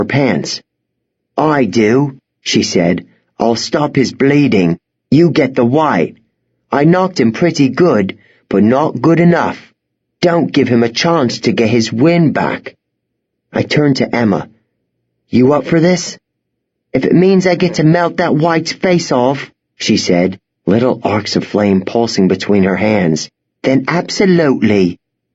her pants. "I do," she said. "I'll stop his bleeding. You get the white. I knocked him pretty good, but not good enough. Don't give him a chance to get his wind back." I turned to Emma. "You up for this?" "If it means I get to melt that white's face off," she said, little arcs of flame pulsing between her hands, "then absolutely."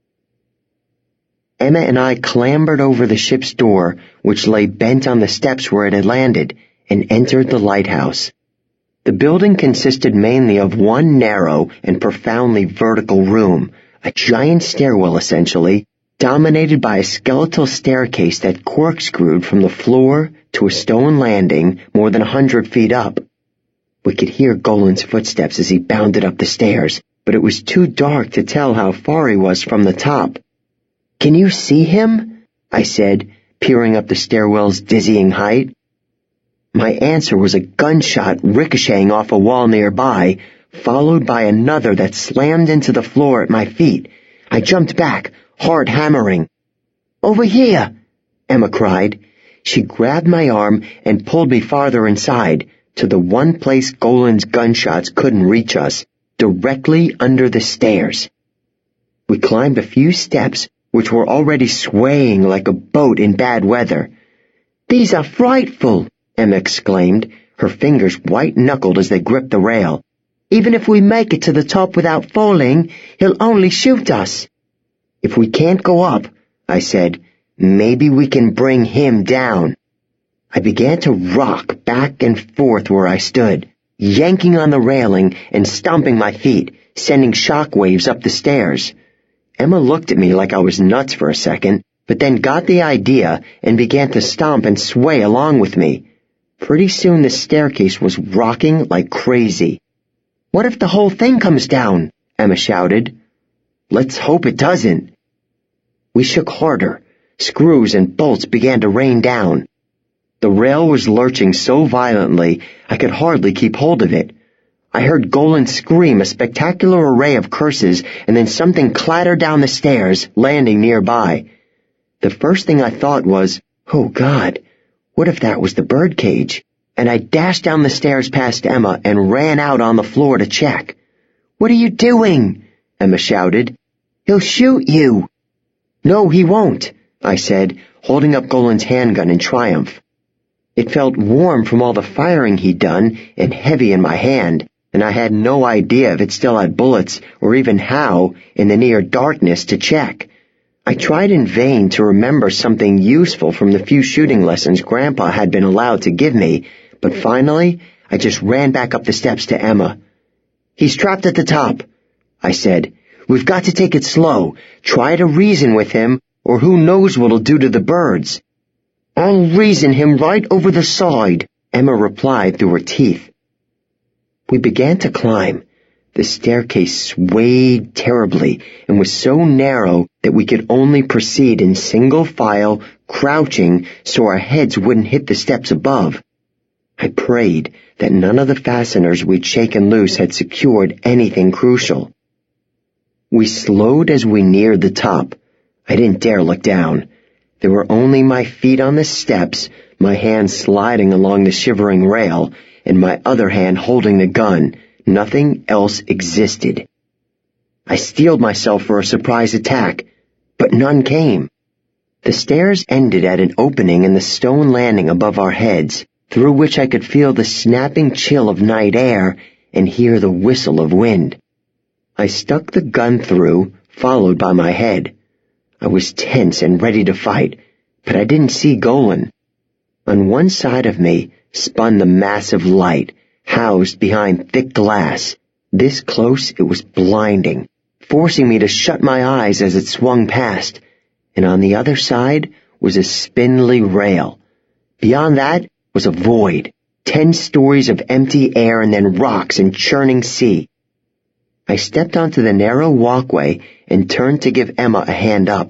Emma and I clambered over the ship's door, which lay bent on the steps where it had landed, and entered the lighthouse. The building consisted mainly of one narrow and profoundly vertical room, a giant stairwell essentially, dominated by a skeletal staircase that corkscrewed from the floor to a stone landing more than 100 feet up. We could hear Golan's footsteps as he bounded up the stairs, but it was too dark to tell how far he was from the top. "Can you see him?" I said, peering up the stairwell's dizzying height. My answer was a gunshot ricocheting off a wall nearby, followed by another that slammed into the floor at my feet. I jumped back, hard hammering. "Over here!" Emma cried. She grabbed my arm and pulled me farther inside, to the one place Golan's gunshots couldn't reach us, directly under the stairs. We climbed a few steps, which were already swaying like a boat in bad weather. "These are frightful!" Emma exclaimed, her fingers white-knuckled as they gripped the rail. "Even if we make it to the top without falling, he'll only shoot us." "If we can't go up," I said, "maybe we can bring him down." I began to rock back and forth where I stood, yanking on the railing and stomping my feet, sending shock waves up the stairs. Emma looked at me like I was nuts for a second, but then got the idea and began to stomp and sway along with me. Pretty soon the staircase was rocking like crazy. "What if the whole thing comes down?" Emma shouted. "Let's hope it doesn't." We shook harder. Screws and bolts began to rain down. The rail was lurching so violently I could hardly keep hold of it. I heard Golan scream a spectacular array of curses, and then something clattered down the stairs, landing nearby. The first thing I thought was, "Oh God, what if that was the birdcage?" And I dashed down the stairs past Emma and ran out on the floor to check. "What are you doing?" Emma shouted. "He'll shoot you." "No, he won't," I said, holding up Golan's handgun in triumph. It felt warm from all the firing he'd done and heavy in my hand, and I had no idea if it still had bullets or even how, in the near darkness, to check. I tried in vain to remember something useful from the few shooting lessons Grandpa had been allowed to give me, but finally I just ran back up the steps to Emma. "He's trapped at the top," I said. "We've got to take it slow, try to reason with him, or who knows what'll do to the birds." "I'll reason him right over the side," Emma replied through her teeth. We began to climb. The staircase swayed terribly and was so narrow that we could only proceed in single file, crouching so our heads wouldn't hit the steps above. I prayed that none of the fasteners we'd shaken loose had secured anything crucial. We slowed as we neared the top. I didn't dare look down. There were only my feet on the steps, my hand sliding along the shivering rail, and my other hand holding the gun. Nothing else existed. I steeled myself for a surprise attack, but none came. The stairs ended at an opening in the stone landing above our heads, through which I could feel the snapping chill of night air and hear the whistle of wind. I stuck the gun through, followed by my head. I was tense and ready to fight, but I didn't see Golan. On one side of me spun the massive light, housed behind thick glass. This close it was blinding, forcing me to shut my eyes as it swung past, and on the other side was a spindly rail. Beyond that was a void, 10 stories of empty air and then rocks and churning sea. I stepped onto the narrow walkway and turned to give Emma a hand up.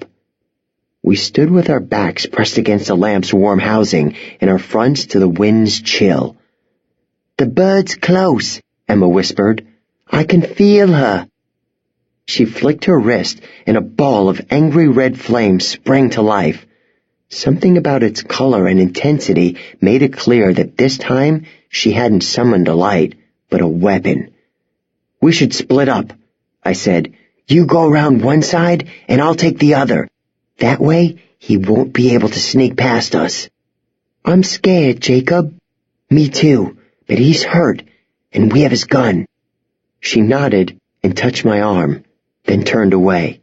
We stood with our backs pressed against the lamp's warm housing and our fronts to the wind's chill. "The bird's close," Emma whispered. "I can feel her." She flicked her wrist, and a ball of angry red flame sprang to life. Something about its color and intensity made it clear that this time she hadn't summoned a light, but a weapon. "We should split up," I said. "You go around one side, and I'll take the other. That way, he won't be able to sneak past us." "I'm scared, Jacob." "Me too, but he's hurt, and we have his gun." She nodded and touched my arm, then turned away.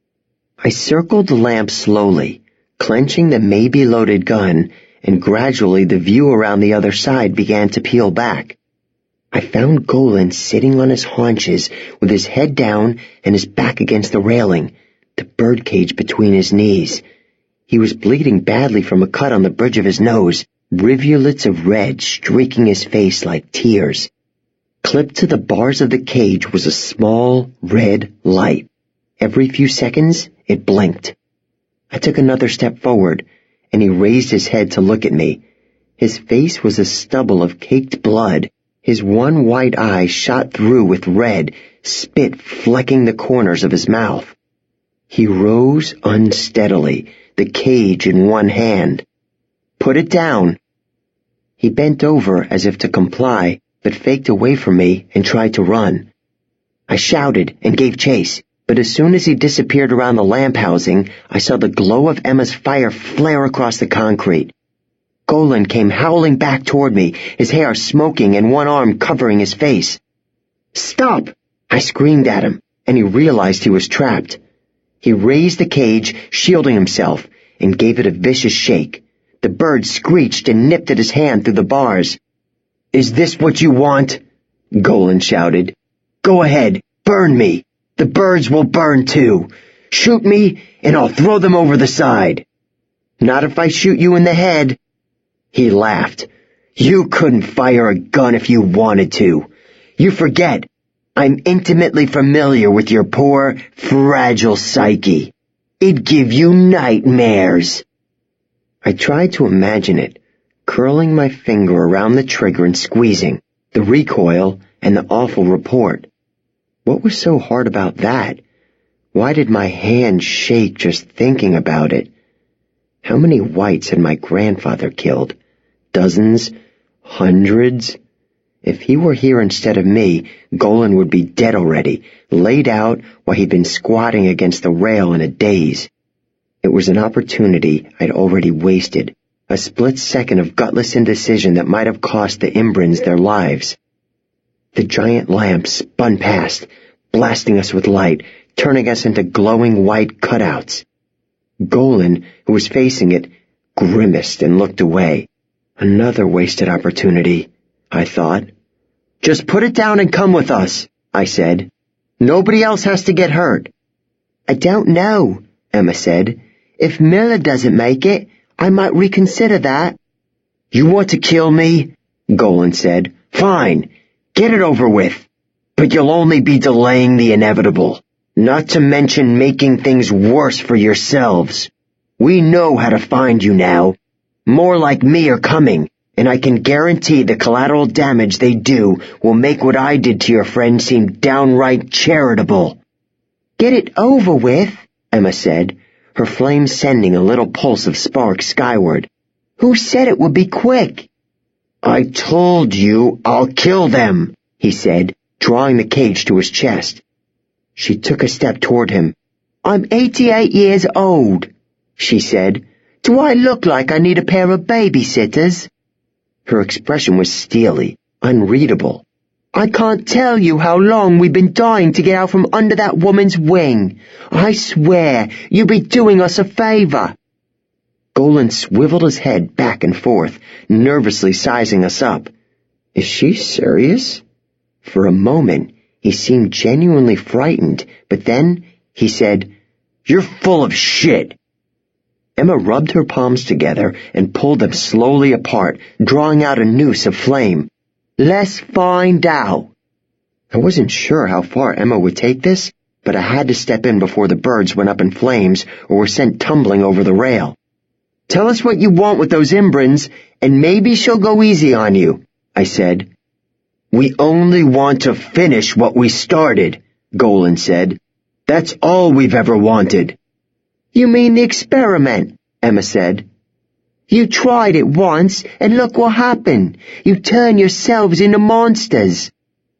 I circled the lamp slowly, clenching the maybe-loaded gun, and gradually the view around the other side began to peel back. I found Golan sitting on his haunches with his head down and his back against the railing, the birdcage between his knees. He was bleeding badly from a cut on the bridge of his nose, rivulets of red streaking his face like tears. Clipped to the bars of the cage was a small red light. Every few seconds, it blinked. I took another step forward, and he raised his head to look at me. His face was a stubble of caked blood. His one white eye shot through with red, spit flecking the corners of his mouth. He rose unsteadily, the cage in one hand. "Put it down." He bent over as if to comply, but faked away from me and tried to run. I shouted and gave chase, but as soon as he disappeared around the lamp housing, I saw the glow of Emma's fire flare across the concrete. Golan came howling back toward me, his hair smoking and one arm covering his face. "Stop!" I screamed at him, and he realized he was trapped. He raised the cage, shielding himself, and gave it a vicious shake. The bird screeched and nipped at his hand through the bars. "Is this what you want?" Golan shouted. "Go ahead, burn me. The birds will burn too. Shoot me, and I'll throw them over the side." "Not if I shoot you in the head." He laughed. "You couldn't fire a gun if you wanted to. You forget. I'm intimately familiar with your poor, fragile psyche. It'd give you nightmares." I tried to imagine it, curling my finger around the trigger and squeezing, the recoil and the awful report. What was so hard about that? Why did my hand shake just thinking about it? How many whites had my grandfather killed? Dozens? Hundreds? If he were here instead of me, Golan would be dead already, laid out while he'd been squatting against the rail in a daze. It was an opportunity I'd already wasted, a split second of gutless indecision that might have cost the Imbrans their lives. The giant lamp spun past, blasting us with light, turning us into glowing white cutouts. Golan, who was facing it, grimaced and looked away. Another wasted opportunity, I thought. "Just put it down and come with us," I said. "Nobody else has to get hurt." "I don't know," Emma said. "If Miller doesn't make it, I might reconsider that." "You want to kill me?" Golan said. "Fine. Get it over with. But you'll only be delaying the inevitable. Not to mention making things worse for yourselves. We know how to find you now. More like me are coming, and I can guarantee the collateral damage they do will make what I did to your friend seem downright charitable." "Get it over with," Emma said, her flame sending a little pulse of sparks skyward. "Who said it would be quick?" "I told you I'll kill them," he said, drawing the cage to his chest. She took a step toward him. "I'm 88 years old," she said. "Do I look like I need a pair of babysitters?" Her expression was steely, unreadable. "I can't tell you how long we've been dying to get out from under that woman's wing. I swear, you'd be doing us a favor." Golan swiveled his head back and forth, nervously sizing us up. Is she serious? For a moment, he seemed genuinely frightened, but then he said, "You're full of shit." Emma rubbed her palms together and pulled them slowly apart, drawing out a noose of flame. "Let's find out." I wasn't sure how far Emma would take this, but I had to step in before the birds went up in flames or were sent tumbling over the rail. "Tell us what you want with those Imbrans, and maybe she'll go easy on you," I said. "We only want to finish what we started," Golan said. "That's all we've ever wanted." "You mean the experiment?" Emma said. You tried it once, and look what happened. You turned yourselves into monsters.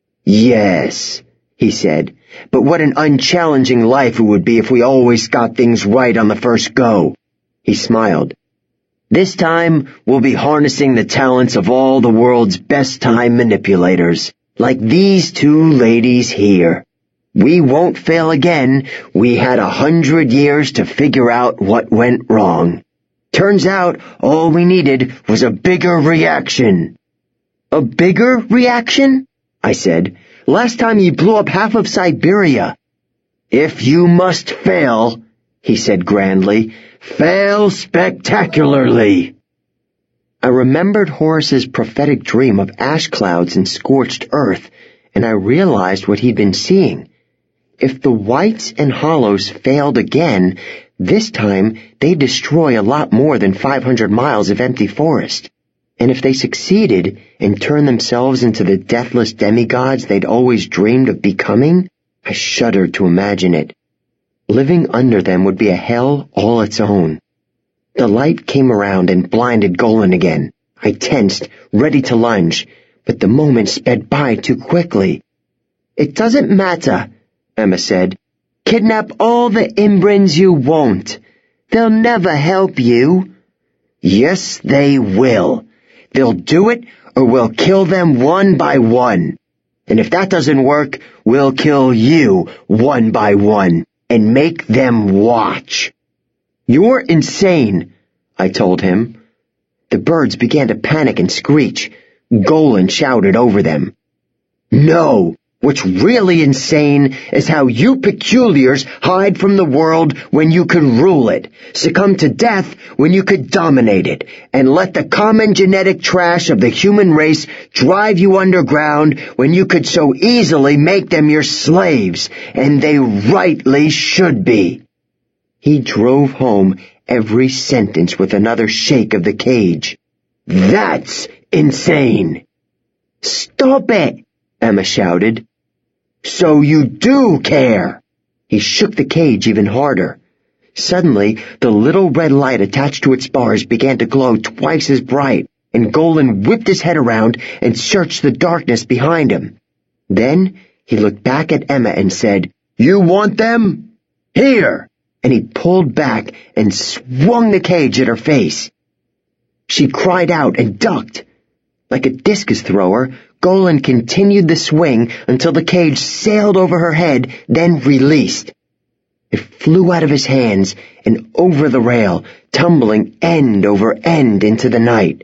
Yes, he said, but what an unchallenging life it would be if we always got things right on the first go. He smiled. This time, we'll be harnessing the talents of all the world's best time manipulators, like these two ladies here. We won't fail again. We had 100 years to figure out what went wrong. Turns out all we needed was a bigger reaction. A bigger reaction? I said. Last time you blew up half of Siberia. If you must fail, he said grandly, fail spectacularly. I remembered Horace's prophetic dream of ash clouds and scorched earth, and I realized what he'd been seeing. If the Whites and Hollows failed again, this time they'd destroy a lot more than 500 miles of empty forest. And if they succeeded and turned themselves into the deathless demigods they'd always dreamed of becoming, I shuddered to imagine it. Living under them would be a hell all its own. The light came around and blinded Golan again. I tensed, ready to lunge, but the moment sped by too quickly. It doesn't matter, Emma said. Kidnap all the Imbrans you want. They'll never help you. Yes, they will. They'll do it, or we'll kill them one by one. And if that doesn't work, we'll kill you one by one, and make them watch. You're insane, I told him. The birds began to panic and screech. Golan shouted over them. No! What's really insane is how you peculiars hide from the world when you could rule it, succumb to death when you could dominate it, and let the common genetic trash of the human race drive you underground when you could so easily make them your slaves, and they rightly should be. He drove home every sentence with another shake of the cage. That's insane! Stop it! Emma shouted. So you do care! He shook the cage even harder. Suddenly, the little red light attached to its bars began to glow twice as bright, and Golan whipped his head around and searched the darkness behind him. Then he looked back at Emma and said, You want them? Here! And he pulled back and swung the cage at her face. She cried out and ducked. Like a discus thrower, Golan continued the swing until the cage sailed over her head, then released. It flew out of his hands and over the rail, tumbling end over end into the night.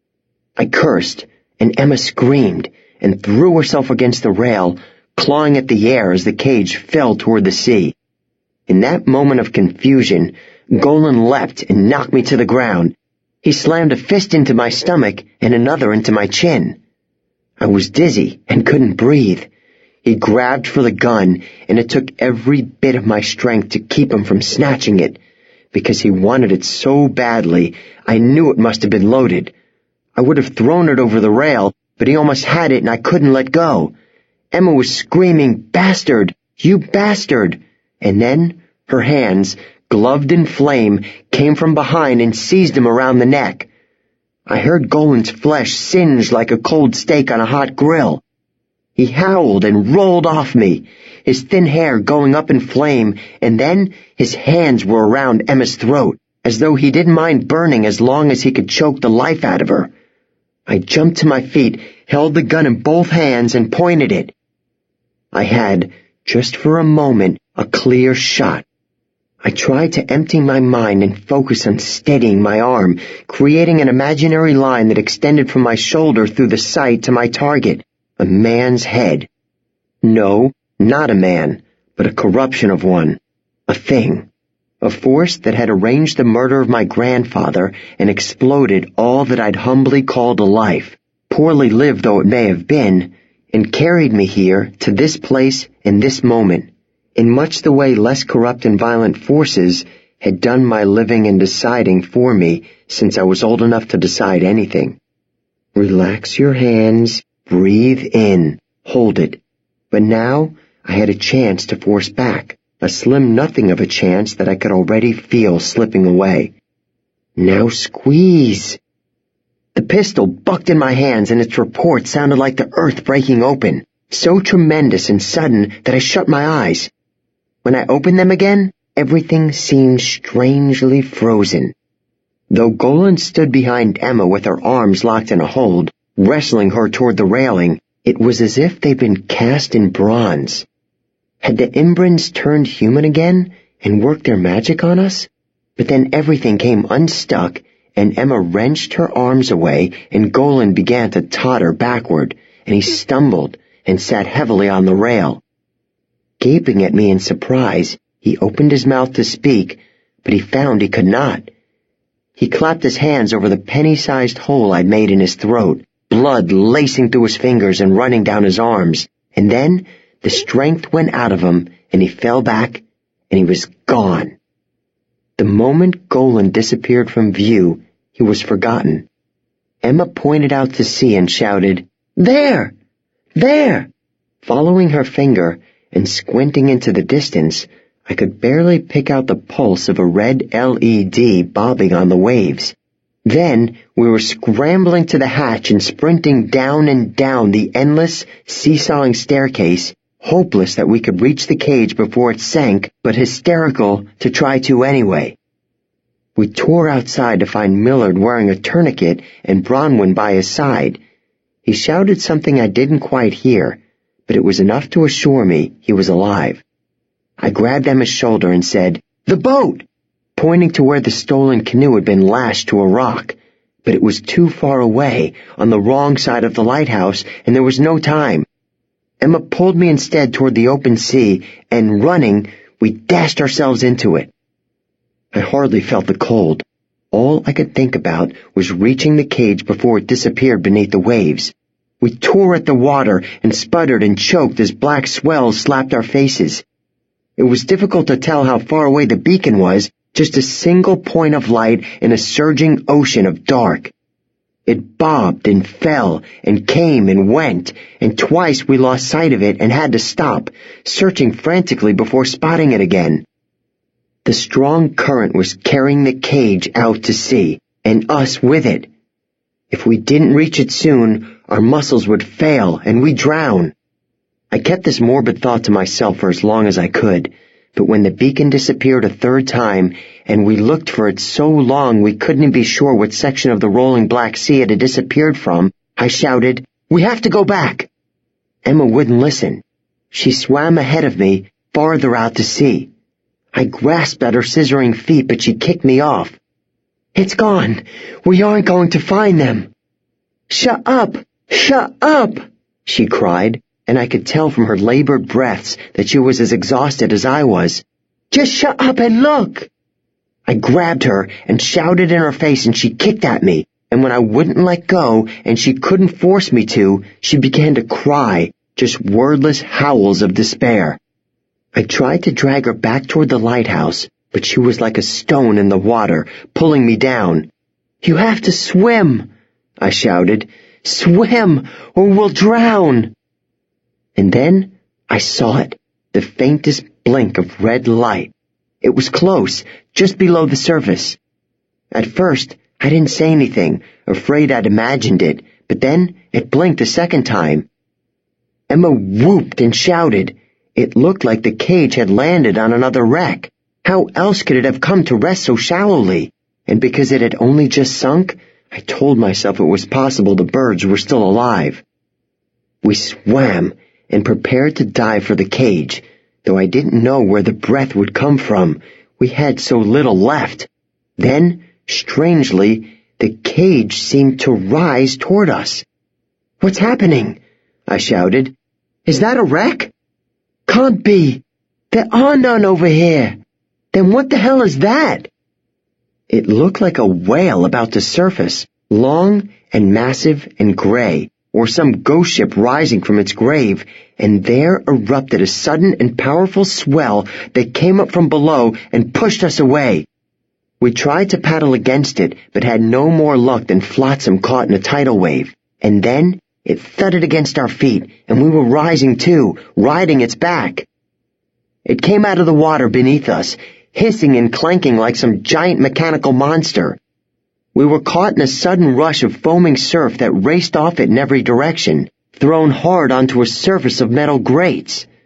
I cursed, and Emma screamed and threw herself against the rail, clawing at the air as the cage fell toward the sea. In that moment of confusion, Golan leapt and knocked me to the ground. He slammed a fist into my stomach and another into my chin. I was dizzy and couldn't breathe. He grabbed for the gun, and it took every bit of my strength to keep him from snatching it. Because he wanted it so badly, I knew it must have been loaded. I would have thrown it over the rail, but he almost had it and I couldn't let go. Emma was screaming, Bastard! You bastard! And then her hands, gloved in flame, came from behind and seized him around the neck. I heard Golan's flesh singe like a cold steak on a hot grill. He howled and rolled off me, his thin hair going up in flame, and then his hands were around Emma's throat, as though he didn't mind burning as long as he could choke the life out of her. I jumped to my feet, held the gun in both hands, and pointed it. I had, just for a moment, a clear shot. I tried to empty my mind and focus on steadying my arm, creating an imaginary line that extended from my shoulder through the sight to my target, a man's head. No, not a man, but a corruption of one, a thing, a force that had arranged the murder of my grandfather and exploded all that I'd humbly called a life, poorly lived though it may have been, and carried me here to this place in this moment. In much the way less corrupt and violent forces had done my living and deciding for me since I was old enough to decide anything. Relax your hands, breathe in, hold it. But now I had a chance to force back, a slim nothing of a chance that I could already feel slipping away. Now squeeze. The pistol bucked in my hands and its report sounded like the earth breaking open, so tremendous and sudden that I shut my eyes. When I opened them again, everything seemed strangely frozen. Though Golan stood behind Emma with her arms locked in a hold, wrestling her toward the railing, it was as if they'd been cast in bronze. Had the Imbrans turned human again and worked their magic on us? But then everything came unstuck, and Emma wrenched her arms away, and Golan began to totter backward, and he stumbled and sat heavily on the rail. Gaping at me in surprise, he opened his mouth to speak, but he found he could not. He clapped his hands over the penny-sized hole I'd made in his throat, blood lacing through his fingers and running down his arms, and then the strength went out of him, and he fell back, and he was gone. The moment Golan disappeared from view, he was forgotten. Emma pointed out to sea and shouted, "There! There!" Following her finger and squinting into the distance, I could barely pick out the pulse of a red LED bobbing on the waves. Then we were scrambling to the hatch and sprinting down and down the endless, seesawing staircase, hopeless that we could reach the cage before it sank, but hysterical to try to anyway. We tore outside to find Millard wearing a tourniquet and Bronwyn by his side. He shouted something I didn't quite hear, but it was enough to assure me he was alive. I grabbed Emma's shoulder and said, "The boat!" pointing to where the stolen canoe had been lashed to a rock. But it was too far away, on the wrong side of the lighthouse, and there was no time. Emma pulled me instead toward the open sea, and running, we dashed ourselves into it. I hardly felt the cold. All I could think about was reaching the cage before it disappeared beneath the waves. We tore at the water and sputtered and choked as black swells slapped our faces. It was difficult to tell how far away the beacon was, just a single point of light in a surging ocean of dark. It bobbed and fell and came and went, and twice we lost sight of it and had to stop, searching frantically before spotting it again. The strong current was carrying the cage out to sea, and us with it. If we didn't reach it soon, our muscles would fail and we'd drown. I kept this morbid thought to myself for as long as I could, but when the beacon disappeared a third time, and we looked for it so long we couldn't be sure what section of the rolling Black Sea it had disappeared from, I shouted, "We have to go back!" Emma wouldn't listen. She swam ahead of me, farther out to sea. I grasped at her scissoring feet, but she kicked me off. "It's gone. We aren't going to find them." "Shut up! Shut up!" she cried, and I could tell from her labored breaths that she was as exhausted as I was. "Just shut up and look!" I grabbed her and shouted in her face, and she kicked at me, and when I wouldn't let go and she couldn't force me to, she began to cry, just wordless howls of despair. I tried to drag her back toward the lighthouse, but she was like a stone in the water, pulling me down. "You have to swim," I shouted. "Swim, or we'll drown." And then I saw it, the faintest blink of red light. It was close, just below the surface. At first, I didn't say anything, afraid I'd imagined it, but then it blinked a second time. Emma whooped and shouted. It looked like the cage had landed on another wreck. How else could it have come to rest so shallowly? And because it had only just sunk, I told myself it was possible the birds were still alive. We swam and prepared to dive for the cage, though I didn't know where the breath would come from. We had so little left. Then, strangely, the cage seemed to rise toward us. "What's happening?" I shouted. "Is that a wreck?" "Can't be. There are none over here. Then what the hell is that?" It looked like a whale about to surface, long and massive and gray, or some ghost ship rising from its grave, and there erupted a sudden and powerful swell that came up from below and pushed us away. We tried to paddle against it, but had no more luck than flotsam caught in a tidal wave, and then it thudded against our feet, and we were rising too, riding its back. It came out of the water beneath us, hissing and clanking like some giant mechanical monster. We were caught in a sudden rush of foaming surf that raced off it in every direction, thrown hard onto a surface of metal grates.